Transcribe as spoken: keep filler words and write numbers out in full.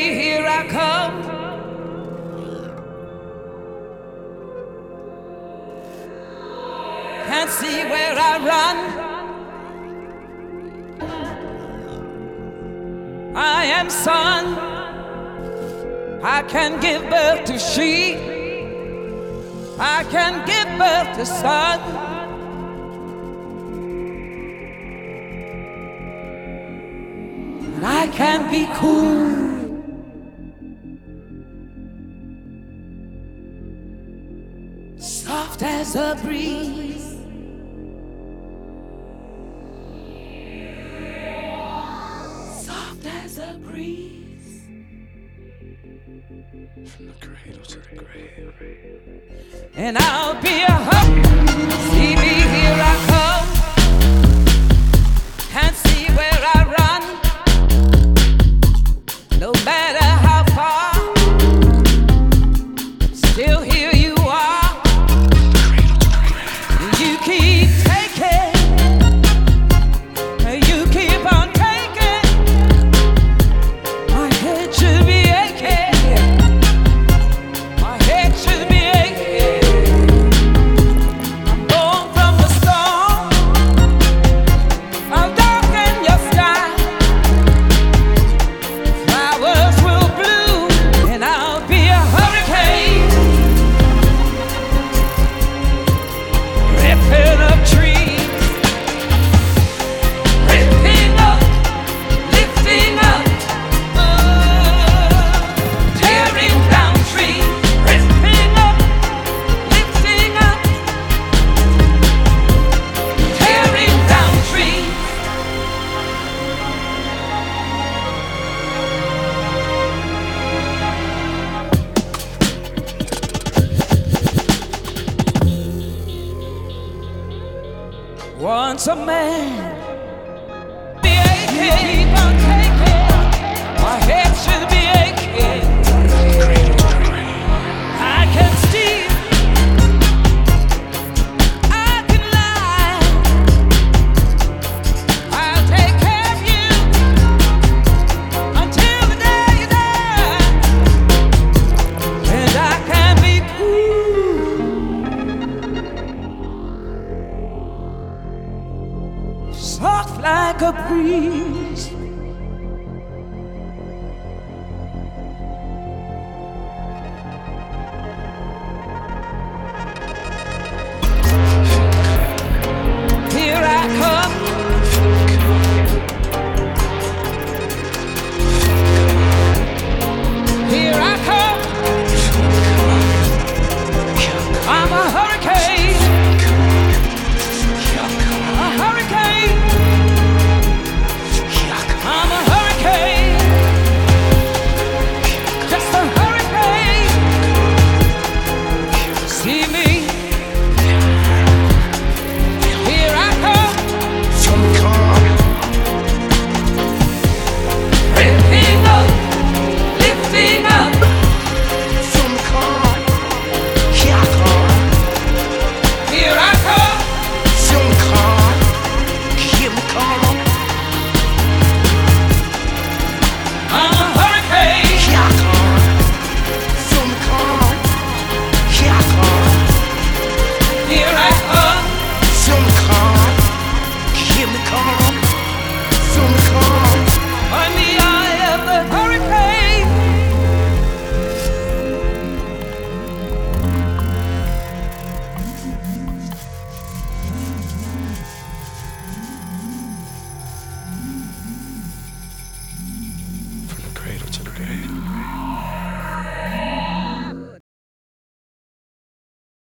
here I come. Can't see where I run. I am sun. I can give birth to sheep. I can give birth to sun. And I can be cool. Soft as a breeze. Soft as a breeze. From the cradle to the grave. And I'll be a hug. See me, here I come. Can't see where I run. No matter how far, still here you are. You keep taking, you keep on taking. My head should be aching. My head should be aching. I'm born from the storm. I'll darken your sky. Flowers will bloom, and I'll be a hurricane. Ripping up trees, ripping up, lifting up, uh, tearing down trees, ripping up, lifting up, tearing down trees. Once a man, be aching, keep on taking. My head should be aching. I can steal, I can lie. I'll take care of you until the day you die. And I can be cool, soft like a breeze.